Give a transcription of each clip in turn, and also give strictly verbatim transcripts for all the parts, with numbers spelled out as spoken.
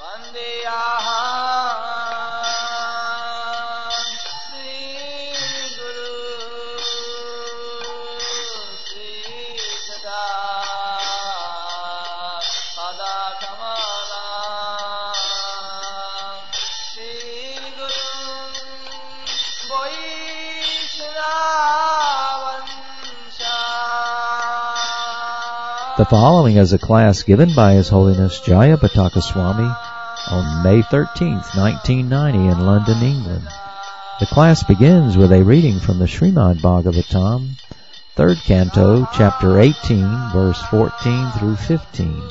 The following is a class given by His Holiness Jayapataka Swami on May thirteenth, nineteen ninety in London, England. The class begins with a reading from the Srimad Bhagavatam, third canto, chapter eighteen, verse fourteen through fifteen.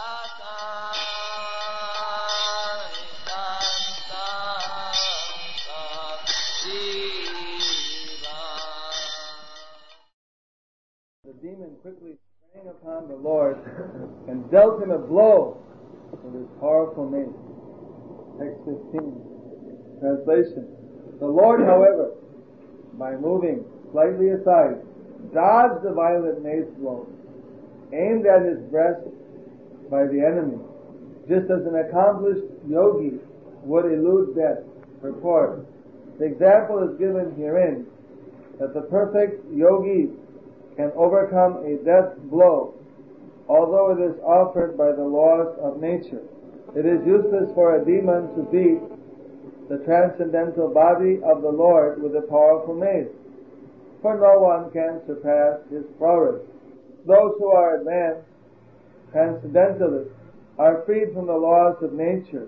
The demon quickly sprang upon the Lord and dealt him a blow with his powerful mace. Text fifteen. Translation. The Lord, however, by moving slightly aside, dodged the violent mace blow aimed at his breast by the enemy, just as an accomplished yogi would elude death. Purport. The example is given herein that the perfect yogi can overcome a death blow, although it is offered by the laws of nature. It is useless for a demon to beat the transcendental body of the Lord with a powerful mace, for no one can surpass his prowess. Those who are advanced transcendentalists are freed from the laws of nature,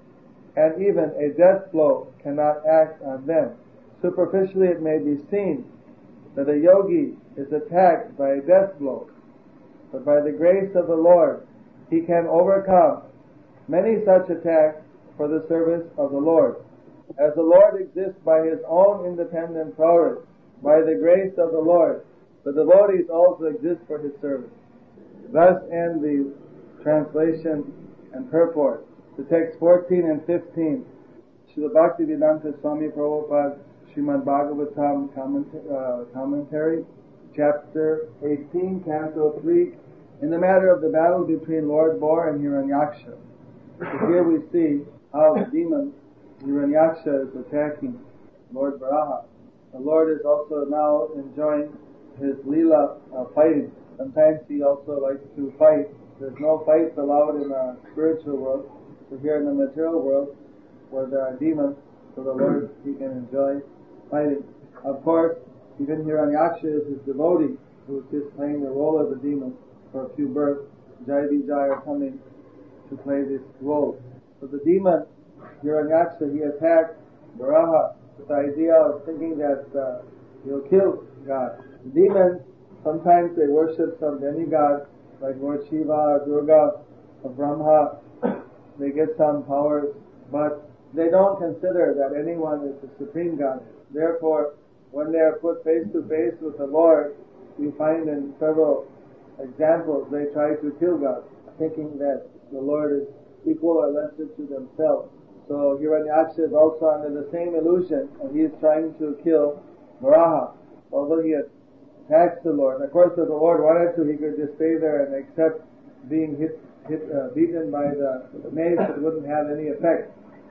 and even a death blow cannot act on them. Superficially it may be seen that a yogi is attacked by a death blow, but by the grace of the Lord he can overcome many such attacks for the service of the Lord. As the Lord exists by his own independent prowess, by the grace of the Lord, the devotees also exist for his service. Thus end the translation and purport. The text fourteen and fifteen, Srila Bhaktivedanta Swami Prabhupada Srimad Bhagavatam comment- uh, commentary, chapter eighteen, canto three, in the matter of the battle between Lord Bor and Hiranyaksha. So here we see how the demon Hiranyaksha is attacking Lord Varaha. The Lord is also now enjoying his Leela uh, fighting. Sometimes he also likes to fight. There's no fights allowed in the spiritual world. So here in the material world, where there are demons, so the Lord, he can enjoy fighting. Of course, even Hiranyaksha is his devotee, who is just playing the role of the demon for a few births. Jai Vijay are coming to play this role. So the demon, Hiranyaksha, he attacked Varaha with the idea of thinking that uh, he'll kill God. The demons, sometimes they worship some demigod, like Lord Shiva or Durga or Brahma. They get some powers, but they don't consider that anyone is the supreme God. Therefore, when they are put face to face with the Lord, we find in several examples they try to kill God, thinking that the Lord is equal or lesser to themselves. So Hiranyaksha is also under the same illusion, and he is trying to kill Varaha, although he attacks the Lord. And of course, if the Lord wanted to, he could just stay there and accept being hit, hit uh, beaten by the, the mace. It wouldn't have any effect.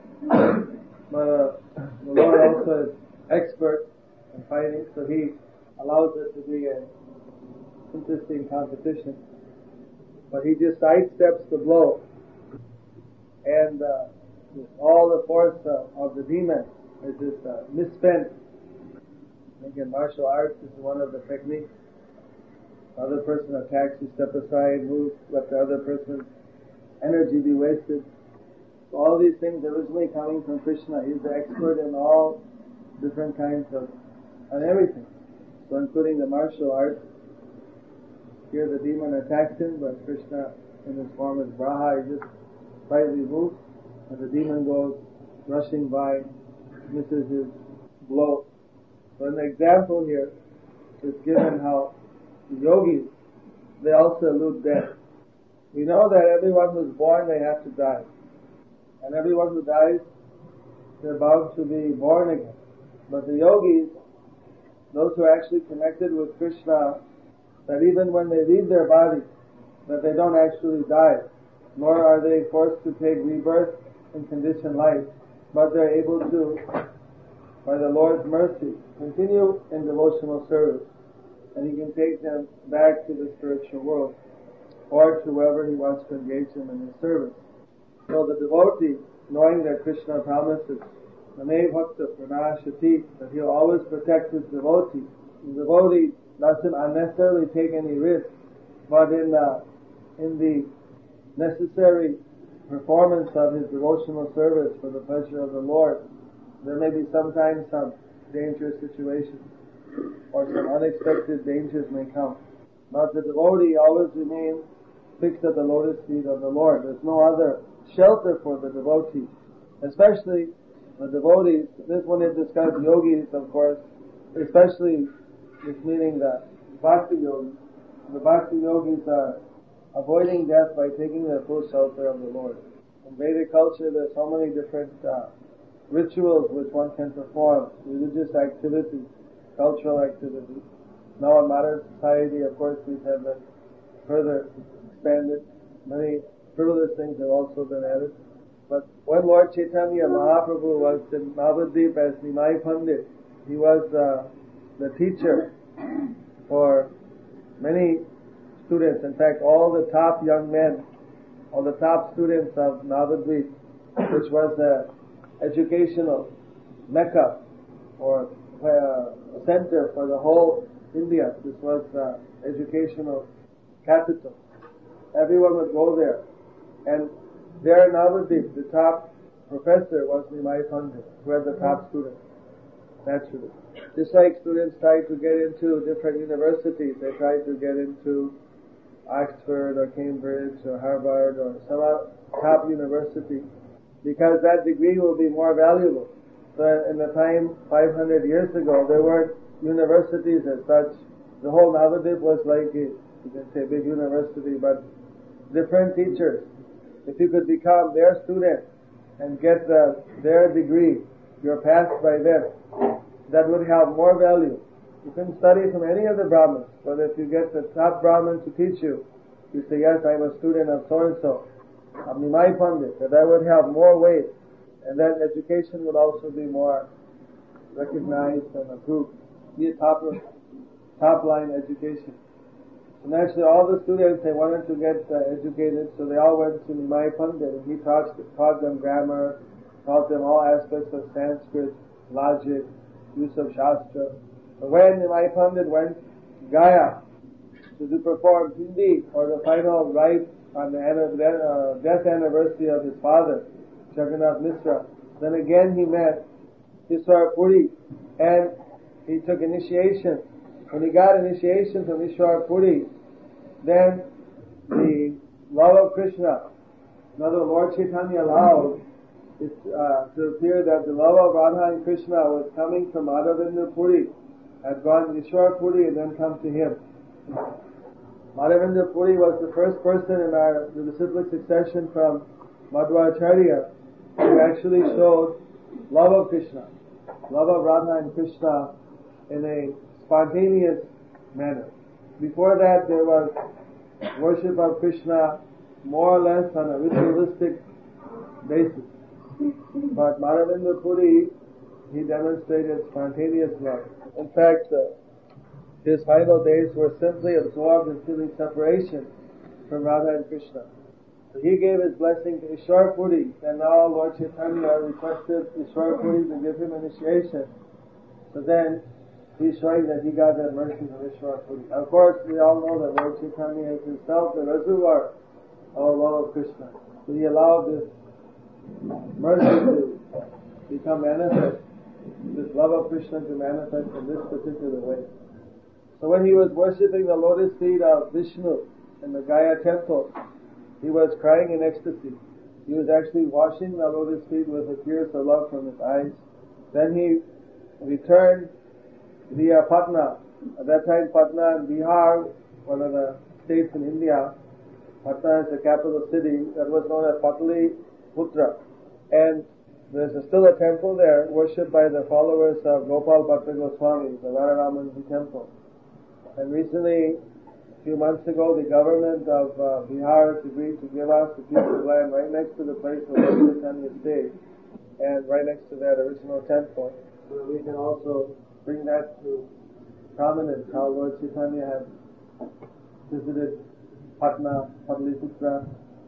But uh, the Lord also is expert in fighting, so he allows it to be an interesting competition. But he just sidesteps the blow, and uh, all the force uh, of the demon is just uh, misspent. I think in martial arts, this is one of the techniques. The other person attacks, you step aside, move, let the other person's energy be wasted. So all these things originally coming from Krishna. He's the expert in all different kinds of, on everything. So including the martial arts. Here the demon attacks him, but Krishna in his form as Braha, he just slightly moves, and the demon goes rushing by, misses his blow. So an example here is given how the yogis, they also elude death. We know that everyone who's born, they have to die. And everyone who dies, they're bound to be born again. But the yogis, those who are actually connected with Krishna, that even when they leave their body, that they don't actually die, nor are they forced to take rebirth in conditioned life, but they're able to, by the Lord's mercy, continue in devotional service, and He can take them back to the spiritual world, or to wherever He wants to engage them in His service. So the devotee, knowing that Krishna promises, Name Bhakta Pranashati, that He'll always protect His devotee, the devotee doesn't unnecessarily take any risk, but in the, in the necessary performance of his devotional service for the pleasure of the Lord, there may be sometimes some dangerous situations, or some unexpected dangers may come. But the devotee always remains fixed at the lotus feet of the Lord. There's no other shelter for the devotee, especially the devotees. This one is discussed yogis, of course, especially this meaning the bhakti yogis. The bhakti yogis are avoiding death by taking the full shelter of the Lord. In Vedic culture, there's so many different uh, rituals which one can perform, religious activities, cultural activities. Now in modern society, of course, these have been further expanded. Many frivolous things have also been added. But when Lord Chaitanya Mahaprabhu was in Navadvip as Nimai Pandit, he was uh, the teacher for many students. In fact, all the top young men, all the top students of Navadvip, which was the educational mecca or uh, center for the whole India. This was the educational capital. Everyone would go there. And there in Navadvip, the top professor was Nimai Pandit, who had the top students, naturally. Just like students try to get into different universities, they try to get into Oxford or Cambridge or Harvard or some top university, because that degree will be more valuable. So in the time five hundred years ago, there weren't universities as such. The whole Navadvip was like a, you can say, big university, but different teachers. If you could become their student and get the, their degree, you're passed by them, that would have more value. You can study from any of the Brahmins, but if you get the top Brahmin to teach you, you say, yes, I'm a student of so-and-so, of Nimai Pandit, that that would have more weight, and that education would also be more recognized and approved. Be a top, top line education. So naturally, all the students, they wanted to get uh, educated, so they all went to Nimai Pandit, and he taught, taught them grammar, taught them all aspects of Sanskrit, logic, use of Shastra. But when Nimai Pandit went to Gaya to, to perform Hindi, or the final rite on the uh, death anniversary of his father, Jagannath Mishra, then again he met Ishwar Puri, and he took initiation. When he got initiation from Ishwar Puri, then the love of Krishna, in other words, Lord Chaitanya allowed it uh, to appear that the love of Radha and Krishna was coming from Madhavendra Puri, had gone to Ishwar Puri and then come to him. Madhavendra Puri was the first person in our the disciplic succession from Madhvacharya who actually showed love of Krishna, love of Radha and Krishna in a spontaneous manner. Before that, there was worship of Krishna more or less on a ritualistic basis. But Madhavendra Puri, he demonstrated spontaneous love. In fact, uh, his final days were simply absorbed in feeling separation from Radha and Krishna. So he gave his blessing to Ishwar Puri, and now Lord Chaitanya requested Ishwar Puri to give him initiation. So then, he's showing that he got that mercy from Ishwar Puri. Of course, we all know that Lord Chaitanya is himself the reservoir of love of Krishna. So he allowed this mercy to become manifest, this love of Krishna to manifest in this particular way. So when he was worshipping the lotus feet of Vishnu in the Gaya temple, he was crying in ecstasy. He was actually washing the lotus feet with the tears of love from his eyes. Then he returned via Patna. At that time, Patna in Bihar, one of the states in India, Patna is the capital city that was known as Pataliputra. And there's a, still a temple there worshipped by the followers of Gopal Bhatta Goswami, the Radharamanji temple. And recently, A few months ago, the government of uh, Bihar has agreed to give us a piece of land right next to the place where Lord Chaitanya stayed, and right next to that original temple, so that we can also bring that to prominence, how Lord Chaitanya had visited Patna, Pataliputra,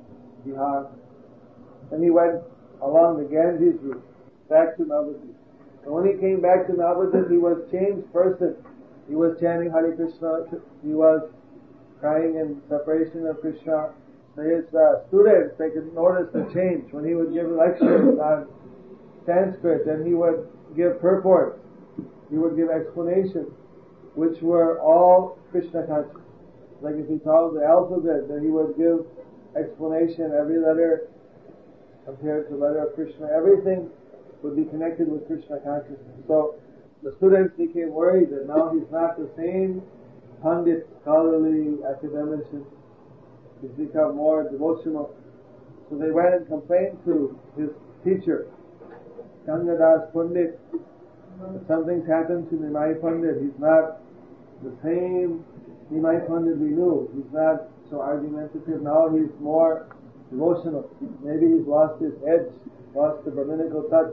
Bihar, and he went along the Ganges route back to Navadvip. And when he came back to Navadvip, he was changed person. He was chanting Hare Krishna, he was crying in separation of Krishna. So his uh, students, they could notice the change. When he would give lectures on Sanskrit, then he would give purports, he would give explanations, which were all Krishna conscious. Like if he taught the alphabet, then he would give explanation, every letter compared to the letter of Krishna. Everything would be connected with Krishna consciousness. So the students became worried that now he's not the same Pandit, scholarly academician. He's become more devotional. So they went and complained to his teacher, Gangadas Pandit. Something's happened to Nimai Pandit. He's not the same Nimai Pandit we knew. He's not so argumentative. Now he's more devotional. Maybe he's lost his edge, lost the Brahminical touch.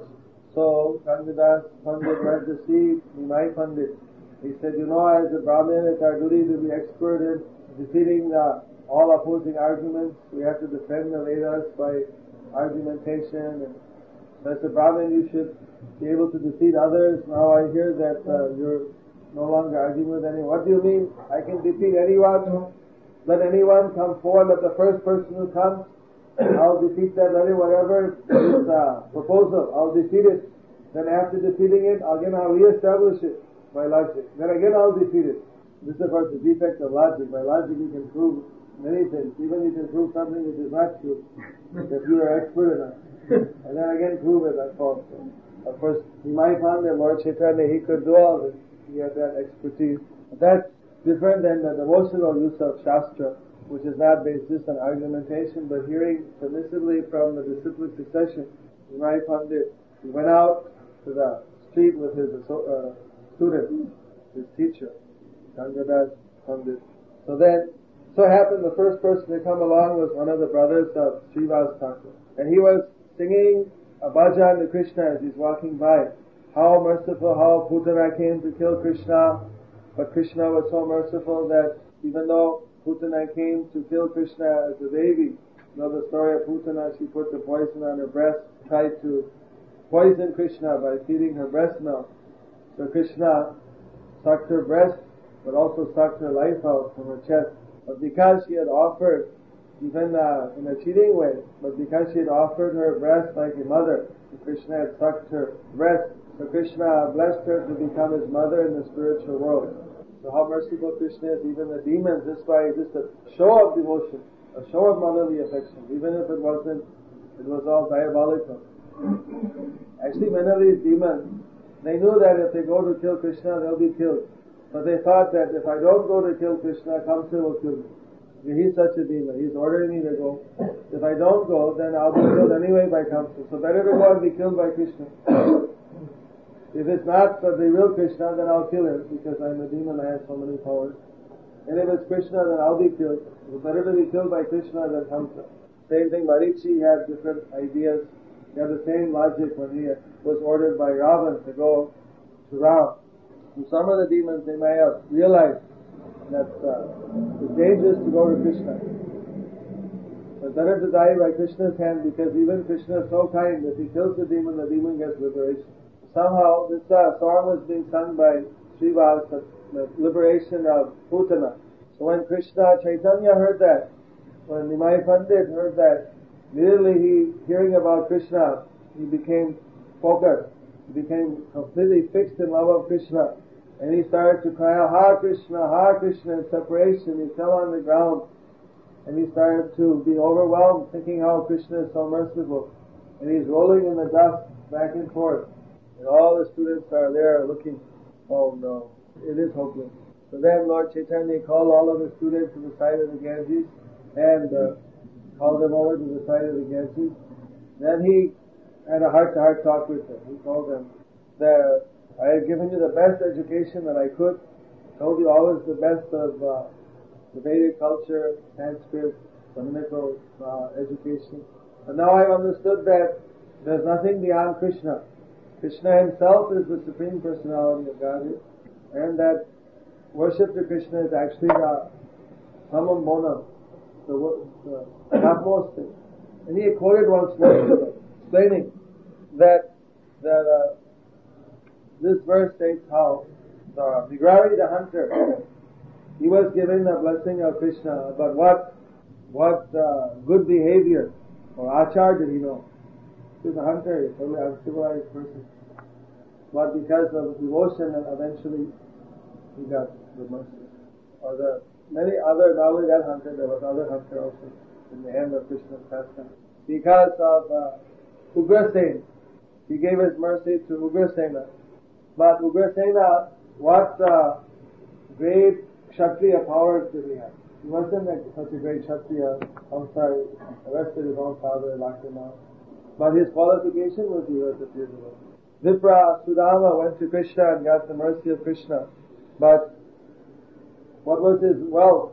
So Gangadas Pandit went to see Nimai Pandit. He said, you know, as a Brahmin, it's our duty to be expert in defeating uh, all opposing arguments. We have to defend the Vedas by argumentation. And as a Brahmin, you should be able to defeat others. Now I hear that uh, you're no longer arguing with anyone. What do you mean? I can defeat anyone? Let anyone come forward. Let the first person who comes, I'll defeat that. Let it, whatever his uh, proposal, I'll defeat it. Then after defeating it, again I'll re-establish it by logic. Then again I'll defeat it. This is about the defect of logic. By logic you can prove many things. Even you can prove something which is not true, if you are expert enough. And then again prove it as false. Of course, he might find that Lord Chaitanya, he could do all this. He had that expertise. But that's different than the devotional use of Shastra, which is not based just on argumentation, but hearing submissively from the disciplic succession. He might find it. He went out to the street with his uh, student, his teacher, Gangadas Pandit. So then, so happened the first person to come along was one of the brothers of Srivas Thakur. And he was singing a bhajan to Krishna as he's walking by. How merciful, how Putana came to kill Krishna. But Krishna was so merciful that even though Putana came to kill Krishna as a baby, you know the story of Putana, she put the poison on her breast, tried to poison Krishna by feeding her breast milk. So Krishna sucked her breast, but also sucked her life out from her chest. But because she had offered, even uh, in a cheating way, but because she had offered her breast like a mother, Krishna had sucked her breast. So Krishna blessed her to become his mother in the spiritual world. So how merciful Krishna is, even the demons, just by just a show of devotion, a show of motherly affection, even if it wasn't, it was all diabolical. Actually, many of these demons, they knew that if they go to kill Krishna, they'll be killed. But they thought that if I don't go to kill Krishna, Kamsa will kill me. He's such a demon. He's ordering me to go. If I don't go, then I'll be killed anyway by Kamsa. So better to go and be killed by Krishna. If it's not the real Krishna, then I'll kill him, because I'm a demon, I have so many powers. And if it's Krishna, then I'll be killed. It's better to be killed by Krishna than Kamsa. Same thing, Marichi had different ideas. He had the same logic when he was ordered by Ravan to go to Ram. And some of the demons, they may have realized that uh, it's dangerous to go to Krishna. It's better to die by Krishna's hand, because even Krishna is so kind that if he kills the demon, the demon gets liberation. Somehow this uh, song was being sung by Srivas, the, the liberation of Putana. So when Krishna Chaitanya heard that, when Nimai Pandit heard that, immediately he, hearing about Krishna, he became focused. He became completely fixed in love of Krishna. And he started to cry out, Hare Krishna, Hare Krishna, in separation. He fell on the ground. And he started to be overwhelmed, thinking how Krishna is so merciful. And he's rolling in the dust back and forth. And all the students are there looking, oh no, it is hopeless. So then Lord Chaitanya called all of the students to the side of the Ganges and uh, called them over to the side of the Ganges. Then he had a heart-to-heart talk with them. He told them that I have given you the best education that I could. I told you always the best of uh, the Vedic culture, Sanskrit, Brahminical uh, education. But now I've understood that there's nothing beyond Krishna. Krishna himself is the Supreme Personality of Godhead, and that worship to Krishna is actually the summum bonum, the, the topmost thing. And he quoted one sloka explaining that that uh, this verse states how the Vigrari the hunter, he was given the blessing of Krishna, but what what uh, good behavior or achar did he know? He was a hunter, a totally uncivilized person. But because of devotion, and eventually he got the mercy. Or the many other, not only that hunter, there was other hunter also in the end of Krishna's pastime. Because of uh, Ugrasena, he gave his mercy to Ugrasena. But Ugrasena, what uh, great Kshatriya powers did he have? He wasn't like such a great Kshatriya. I'm sorry, arrested his own father, locked him out. But his qualification was he was a pure devotee. Vipra Sudama went to Krishna and got the mercy of Krishna. But what was his wealth?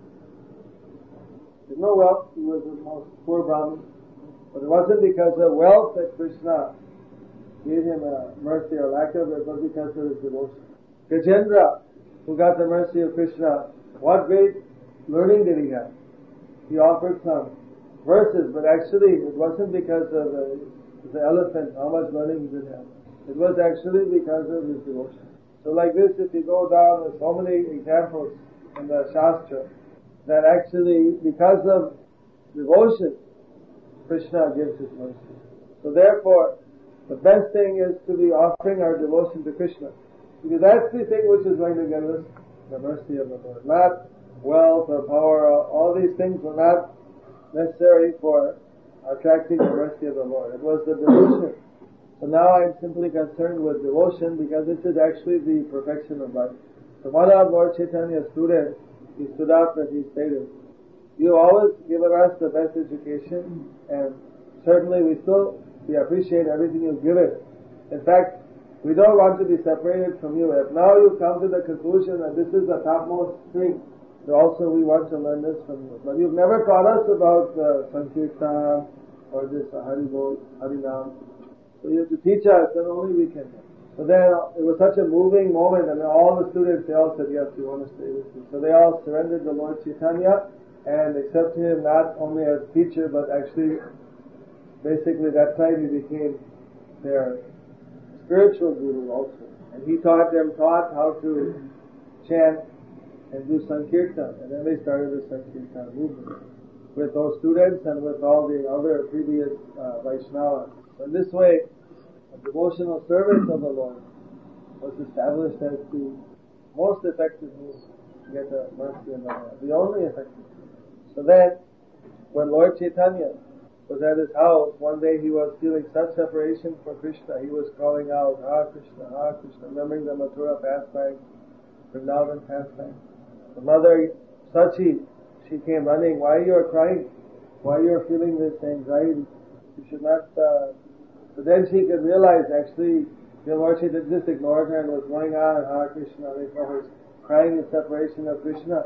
There's no wealth. He was the most poor Brahmin. But it wasn't because of wealth that Krishna gave him a mercy or lack of it, but because of his devotion. Gajendra, who got the mercy of Krishna, what great learning did he have? He offered some verses, but actually it wasn't because of the, the elephant, how much learning he did have. It was actually because of his devotion. So like this, if you go down, there's so many examples in the Shastra that actually, because of devotion, Krishna gives his mercy. So therefore, the best thing is to be offering our devotion to Krishna. Because that's the thing which is going to give us the mercy of the Lord. Not wealth or power, all these things were not necessary for attracting the mercy of the Lord. It was the devotion. So now I'm simply concerned with devotion because this is actually the perfection of life. So one of Lord Chaitanya's students, he stood up and he stated, "You always given us the best education, and certainly we still we appreciate everything you've given. In fact, we don't want to be separated from you. If now you come to the conclusion that this is the topmost thing, so also we want to learn this from you. But you've never taught us about uh, Sankirtan or this uh, Haribol, Harinam. So you have to teach us, then only we can. So then it was such a moving moment, and all the students, they all said, yes, we want to stay with you. So they all surrendered to Lord Chaitanya and accepted him not only as teacher, but actually, basically that time he became their spiritual guru also. And he taught them, taught how to chant and do Sankirtan. And then they started the Sankirtan movement with those students and with all the other previous uh, Vaishnavas. So in this way, a devotional service of the Lord was established as the most effective means to get the mercy of the Lord, the only effective. So then, when Lord Chaitanya was at his house, one day he was feeling such separation from Krishna, he was calling out, Hare Krishna, Hare Krishna, remembering the Mathura pastime, Vrindavan pastime. The mother, Sachi, she came running, why you are crying? Why you are feeling this anxiety? You should not... Uh, So then she could realize actually, the Lord Chaitanya just ignored her and was going on, Hare Krishna, they was crying in separation of Krishna.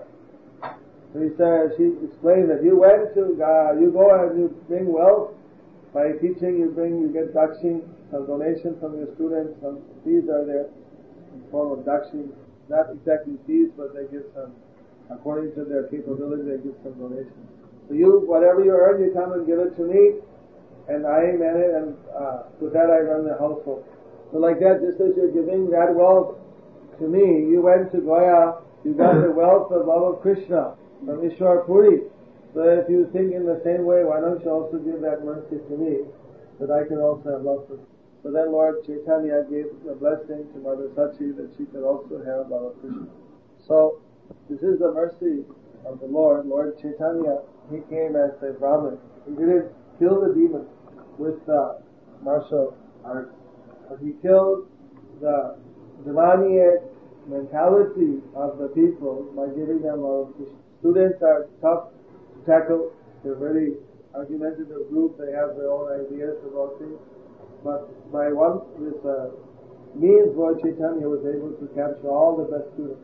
So he said, she explained that you went to, uh, you go and you bring wealth, by teaching you bring, you get dakshin, some donation from your students, some fees are there, in the form of dakshin, not exactly fees, but they give some, according to their capability, they give some donation. So you, whatever you earn, you come and give it to me, and I man it, and uh, with that I run the household. So like that, just as you're giving that wealth to me, you went to Goya, you got the wealth of love of Krishna from Ishwar Puri. So if you think in the same way, why don't you also give that mercy to me, that I can also have love for you. So then Lord Chaitanya gave the blessing to Mother Sachi that she could also have love of Krishna. So this is the mercy of the Lord. Lord Chaitanya, he came as a Brahmin. He didn't kill the demon with the martial arts, but he killed the demoniac mentality of the people by giving them love. Students are tough to tackle. They're very argumentative group. They have their own ideas about things. But by one this uh, means, Lord Chaitanya was able to capture all the best students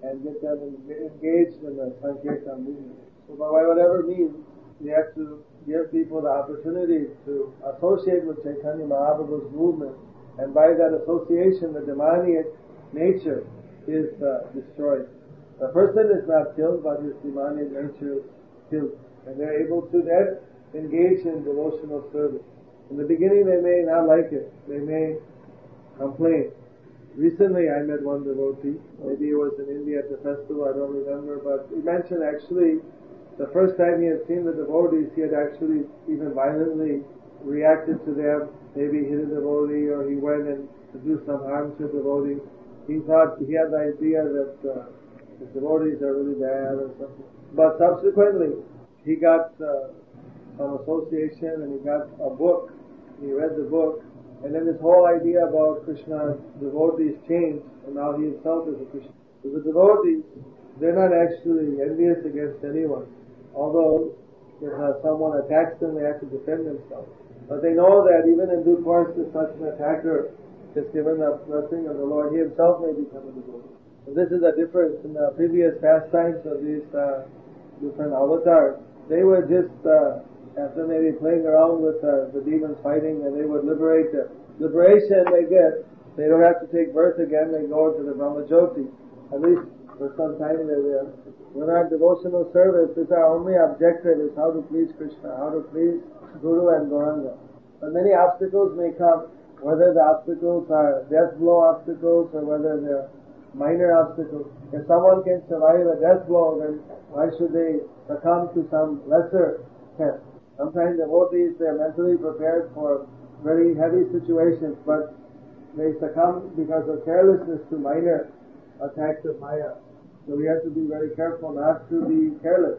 and get them engaged in the Sankirtan movement. So by whatever means, we have to give people the opportunity to associate with Chaitanya Mahaprabhu's movement, and by that association, the demoniac nature is uh, destroyed. The person is not killed, but his demoniac nature is killed, and they're able to then engage in devotional service. In the beginning, they may not like it. They may complain. Recently, I met one devotee. Maybe it was in India at the festival, I don't remember, but he mentioned actually the first time he had seen the devotees, he had actually even violently reacted to them, maybe hit a devotee, or he went and to do some harm to a devotee. He thought, he had the idea that uh, the devotees are really bad or something. But subsequently, he got uh, some association and he got a book. He read the book, and then his whole idea about Krishna's devotees changed, and now he himself is a Krishna. So the devotees, they're not actually envious against anyone. Although if uh, someone attacks them, they have to defend themselves. But they know that even in due course, if such an attacker is given the blessing of the Lord, he himself may become a devotee. So this is a difference in the previous pastimes of these uh, different avatars. They were just, uh, after maybe playing around with uh, the demons fighting, and they would liberate them. Liberation they get, they don't have to take birth again, they go to the Brahmajyoti. At least for some time they're there. When our devotional service is our only objective is how to please Krishna, how to please Guru and Gauranga. But many obstacles may come, whether the obstacles are death blow obstacles or whether they're minor obstacles. If someone can survive a death blow, then why should they succumb to some lesser test? Sometimes devotees, they're mentally prepared for very heavy situations, but they succumb because of carelessness to minor attacks of Maya. So we have to be very careful not to be careless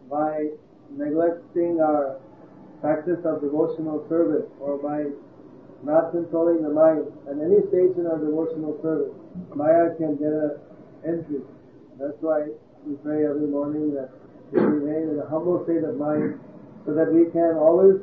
by neglecting our practice of devotional service or by not controlling the mind. At any stage in our devotional service, Maya can get an entry. That's why we pray every morning that we remain in a humble state of mind so that we can always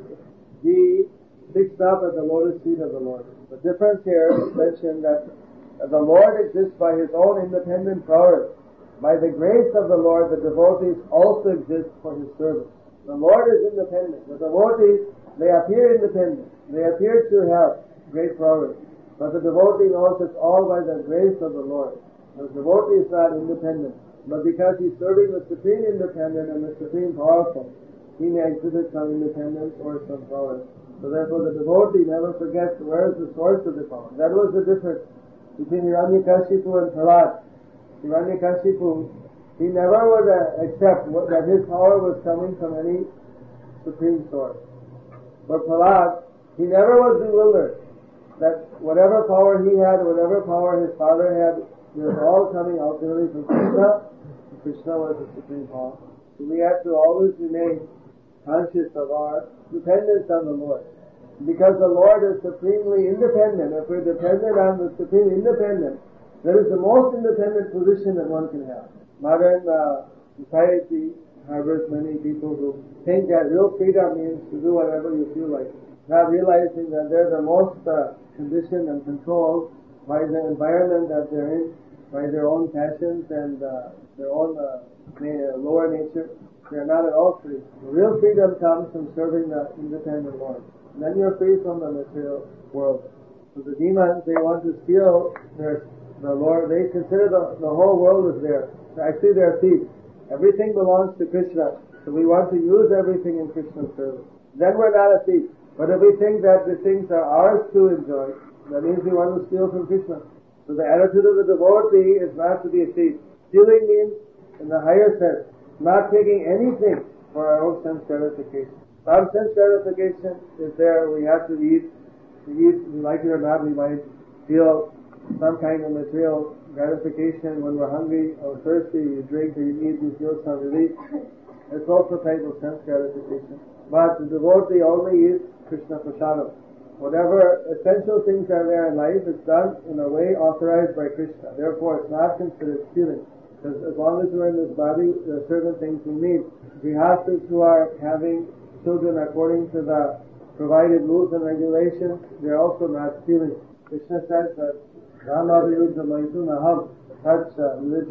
be fixed up at the lotus feet of the Lord. The difference here is mentioned that the Lord exists by His own independent power. By the grace of the Lord, the devotees also exist for His service. The Lord is independent. The devotees, they appear independent. They appear to have great power. But the devotee knows it's all by the grace of the Lord. The devotee is not independent. But because he's serving the Supreme Independent and the Supreme Powerful, he may exhibit some independence or some power. So therefore the devotee never forgets where is the source of the power. That was the difference between Hiranyakashipu and Prahlad. Hiranyakashipu, he never would uh, accept what, that his power was coming from any supreme source. But Prahlad, he never was bewildered that whatever power he had, whatever power his father had, it was all coming ultimately from Krishna. And Krishna was the supreme power. So we have to always remain conscious of our dependence on the Lord. Because the Lord is supremely independent, if we're dependent on the supreme independent, that is the most independent position that one can have. Modern uh, society harbors many people who think that real freedom means to do whatever you feel like, not realizing that they're the most uh, conditioned and controlled by the environment that they're in, by their own passions and uh, their own uh, lower nature. They're not at all free. The real freedom comes from serving the independent Lord. And then you're free from the material world. So the demons, they want to steal their The Lord, they consider the, the whole world is there. Actually, they're thieves. Everything belongs to Krishna. So we want to use everything in Krishna's service. Then we're not a thief. But if we think that the things are ours to enjoy, that means we want to steal from Krishna. So the attitude of the devotee is not to be a thief. Stealing means, in the higher sense, not taking anything for our own sense gratification. Our sense gratification is there. We have to eat. We eat, like it or not, we might feel some kind of material gratification when we're hungry or thirsty. You drink or you eat, you feel some relief. It's also type of sense gratification. But the devotee only is Krishna Prasadam. Whatever essential things are there in life is done in a way authorized by Krishna. Therefore, it's not considered stealing. Because as long as we're in this body, there are certain things we need. Grihasthas who are having children according to the provided rules and regulations, they're also not stealing. Krishna says that Rama Viyuddha Maitun Aham, such uh, religious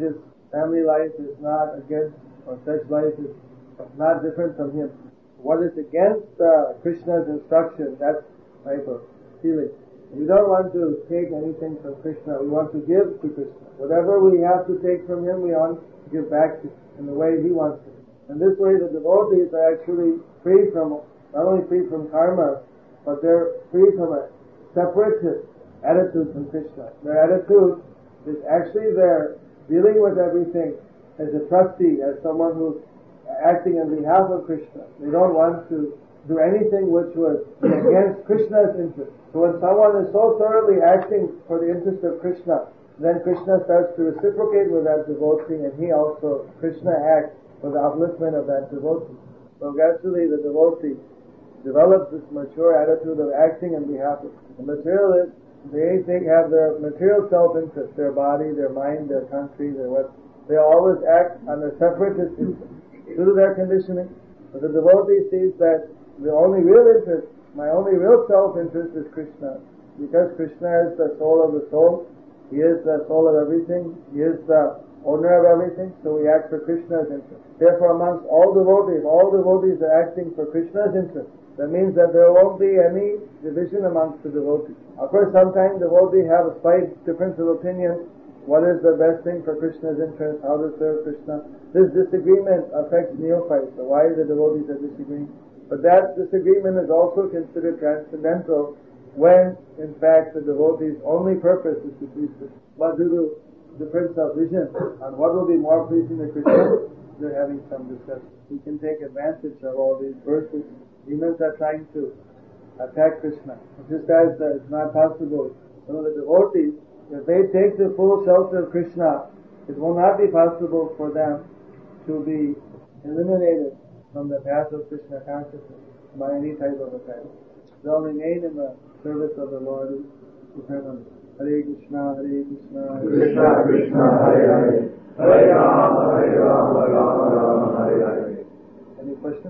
family life is not against, or sex life is not different from him. What is against uh, Krishna's instruction, that type of feeling. We don't want to take anything from Krishna. We want to give to Krishna. Whatever we have to take from him, we want to give back to him in the way he wants to. And this way the devotees are actually free from, not only free from karma, but they're free from a separatist attitude from Krishna. Their attitude is actually they're dealing with everything as a trustee, as someone who's acting on behalf of Krishna. They don't want to do anything which was against Krishna's interest. So when someone is so thoroughly acting for the interest of Krishna, then Krishna starts to reciprocate with that devotee, and he also, Krishna acts for the upliftment of that devotee. So gradually the devotee develops this mature attitude of acting on behalf of the materialists. They, they have their material self-interest, their body, their mind, their country, their what. They always act on their separatist interest due to their conditioning. But the devotee sees that the only real interest, my only real self-interest is Krishna. Because Krishna is the soul of the soul, he is the soul of everything, he is the owner of everything, so we act for Krishna's interest. Therefore amongst all devotees, all devotees are acting for Krishna's interest. That means that there won't be any division amongst the devotees. Of course, sometimes devotees have a slight difference of opinion. What is the best thing for Krishna's interest? How to serve Krishna? This disagreement affects neophytes. So why the devotees are disagreeing? But that disagreement is also considered transcendental when, in fact, the devotee's only purpose is to please Krishna. But due to difference of vision on what will be more pleasing to Krishna, they're having some discussion. We can take advantage of all these verses. Demons are trying to attack Krishna. Just as uh, it's not possible, some of the devotees, if they take the full shelter of Krishna, it will not be possible for them to be eliminated from the path of Krishna consciousness by any type of attack. They'll remain in the service of the Lord eternally. Hare Krishna, Hare Krishna, Krishna Krishna, Hare Hare, Hare Rama, Hare Rama, Rama Rama, Hare Hare. Any questions?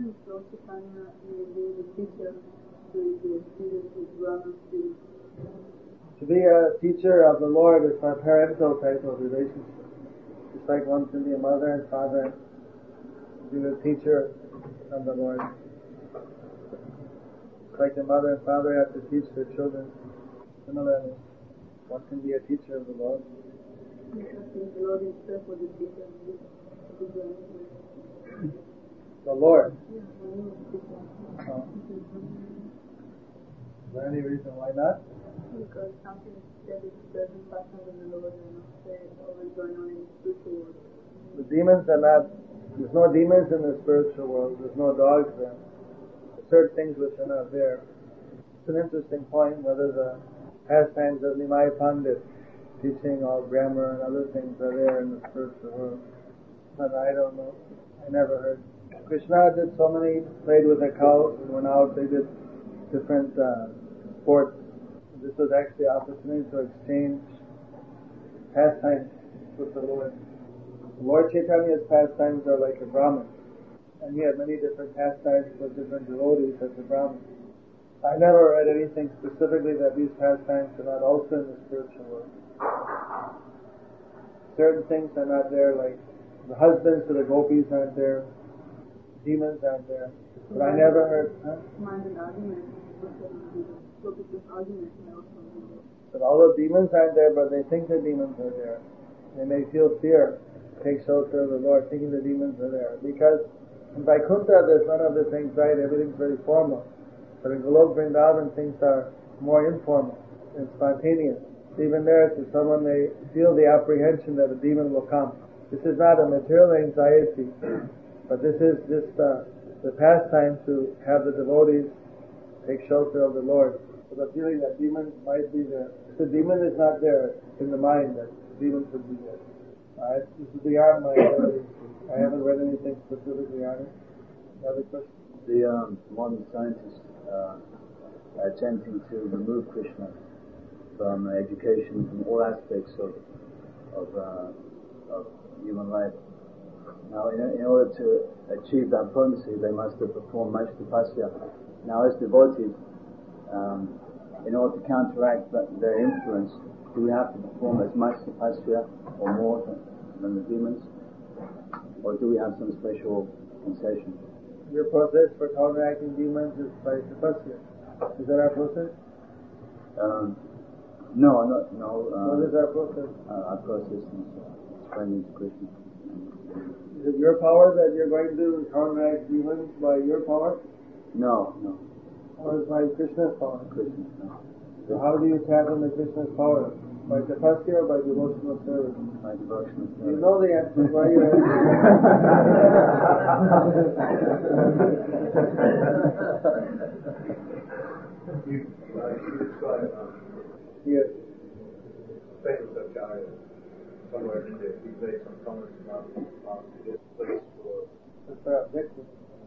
To be a teacher of the Lord is a parental type of relationship. Just like one can be a mother and father, be a teacher of the Lord. It's like the mother and father have to teach their children. Similarly, one can be a teacher of the Lord. The Lord. Oh. Is there any reason why not? Because something that doesn't pass on the Lord and always going on in the spiritual world. The demons are not, there's no demons in the spiritual world, there's no dogs there. There's certain things which are not there. It's an interesting point whether the pastimes of Nimai Pandit, teaching all grammar and other things, are there in the spiritual world. But I don't know. I never heard. Krishna did so many, played with the cows and went out, they did different uh, sports. This was actually an opportunity to exchange pastimes with the Lord. Lord Chaitanya's pastimes are like a Brahmin, and he had many different pastimes with different devotees as a Brahmin. I never read anything specifically that these pastimes are not also in the spiritual world. Certain things are not there, like the husbands to the gopis aren't there, demons aren't there. But I never heard. Huh? But all the demons aren't there, but they think the demons are there. They may feel fear, take shelter of the Lord, thinking the demons are there. Because in Vaikuntha there's none of this anxiety, everything's very formal. But in Golok Vrindavan things are more informal and spontaneous. Even there, to someone may feel the apprehension that a demon will come. This is not a material anxiety, but this is just uh, the pastime to have the devotees take shelter of the Lord. So the feeling that demons might be there. If the demon is not there in the mind, that demons would be there. Alright, this is beyond my ability. I haven't read anything specifically on it. Another question? The um, modern scientists uh, are attempting to remove Krishna from education, from all aspects of of, uh, of human life. Now, in, in order to achieve that potency, they must have performed much tapasya. Now, as devotees, um, in order to counteract that, their influence, do we have to perform as much tapasya or more than the demons? Or do we have some special concession? Your process for counteracting demons is by tapasya. Is that our process? Um, no, not, no. Uh, what is our process? Uh, our process is friendly to Krishna. Is it your power that you're going to counteract demons by your power? No, no. Or is by Krishna's power? Krishna, no. So how do you tap into Krishna's power? By tapasya or by devotional service? By devotional service. You know the answer. Why you You, uh, you describe um, yes. famous Acharya somewhere in there. He made some comments about um, this place for. That's our objective.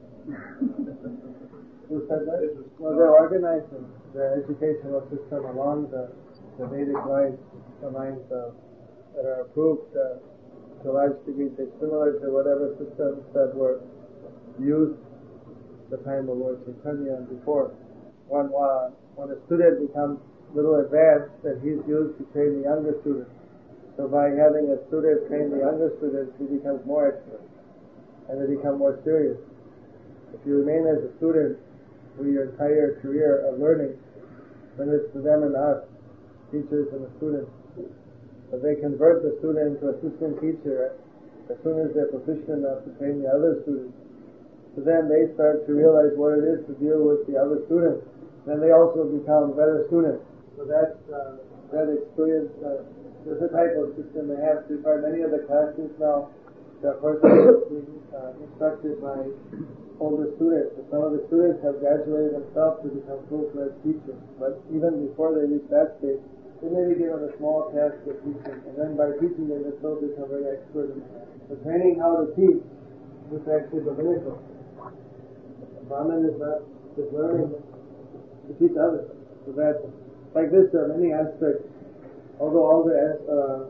Who said that? Well, they're organizing the educational system along the, the Vedic lines, the lines uh, that are approved uh, to a large degree. They're similar to whatever systems that were used at the time of Lord Chaitanya and before. When, uh, when a student becomes a little advanced, then he's used to train the younger student. So by having a student train the younger students, he becomes more expert, and they become more serious. If you remain as a student for your entire career of learning, then it's to them and us, teachers and the students. But they convert the student into assistant teacher as soon as they're proficient enough to train the other students. So then they start to realize what it is to deal with the other students. Then they also become better students. So that's uh, that experience. Uh, there's a type of system they have. So far, many of the classes now, the person is being uh, instructed by older students. So some of the students have graduated themselves to become full-fledged teachers. But even before they reach that stage, they may be given a small task of teaching. And then by teaching, they will still become very expert in it. So training how to teach is actually rabbinical. Brahman is not just learning to teach others. So that, like this, there are many aspects. Although all the uh,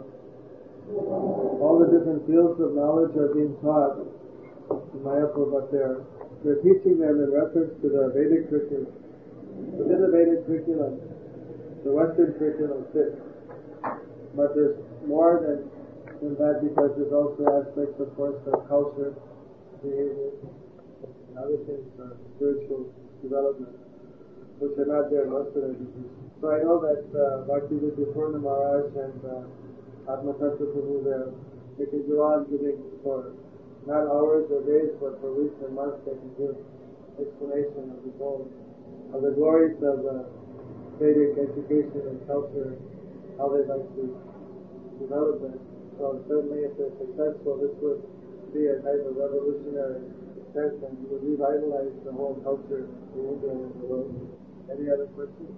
all the different fields of knowledge are being taught in Mayapur, but they're they're teaching them in reference to the Vedic curriculum. Within the Vedic curriculum, the Western curriculum fits, but there's more than than that, because there's also aspects, of course, of culture, behavior, and other things, uh, spiritual development, which are not there in Western education. So I know that uh, Bhakti Vidya Purna Maharaj and uh, Atma Tattva Prabhu there, they can go on giving for not hours or days, but for weeks and months they can give explanation of the whole, of the glories of uh, Vedic education and culture, how they like to develop it. So certainly if they're successful, this would be a type of revolutionary sense and would revitalize the whole culture in India and the world. Any other questions?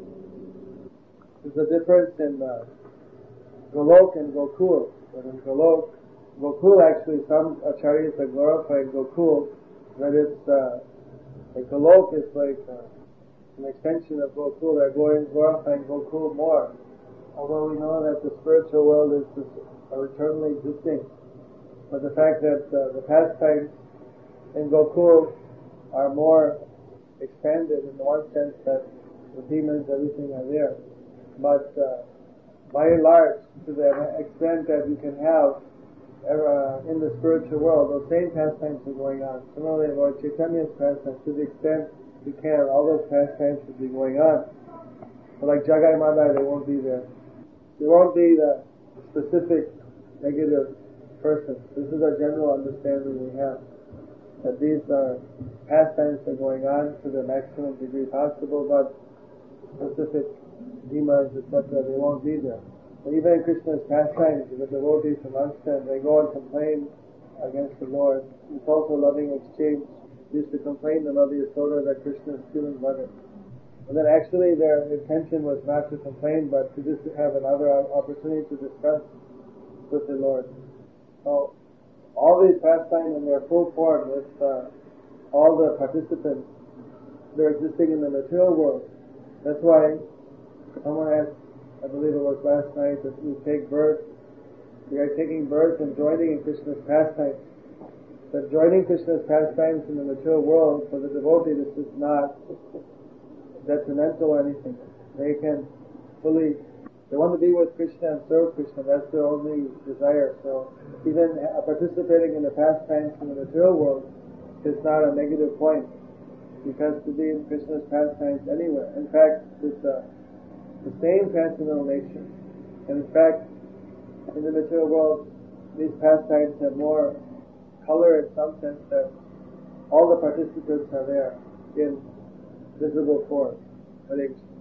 There's a difference in uh, Golok and Gokul. But in Golok, Gokul actually, some acharyas are glorifying Gokul, that it's, uh, like Golok is like uh, an extension of Gokul. They're going glorifying Gokul more. Although we know that the spiritual world is, is are eternally existing. But the fact that uh, the pastimes in Gokul are more expanded in the one sense that the demons, everything are there. But uh, by and large, to the extent that you can have uh, in the spiritual world, those same pastimes are going on. Similarly, Lord Chaitanya's pastimes, to the extent you can, all those pastimes should be going on. But like Jagai Madai, they won't be there. They won't be the specific negative person. This is a general understanding we have, that these are pastimes are going on to the maximum degree possible, but specific demons, et cetera, they won't be there. But even in Krishna's pastimes, the devotees amongst them, they go and complain against the Lord. It's also loving exchange. They used to complain to Lord Yasoda that Krishna is stealing butter. But then actually their intention was not to complain, but to just have another opportunity to discuss with the Lord. So all these pastimes in their full form with uh, all the participants, they're existing in the material world. That's why someone asked, I believe it was last night, that we take birth, we are taking birth and joining in Krishna's pastimes. That joining Krishna's pastimes in the material world, for the devotee, this is not detrimental or anything. They can fully They want to be with Krishna and serve Krishna. That's their only desire. So even participating in the pastimes in the material world is not a negative point, because to be in Krishna's pastimes anywhere, in fact, it's uh, the same transcendental nature. And in fact, in the material world, these pastimes have more color in some sense that all the participants are there in visible form. Hare Krishna.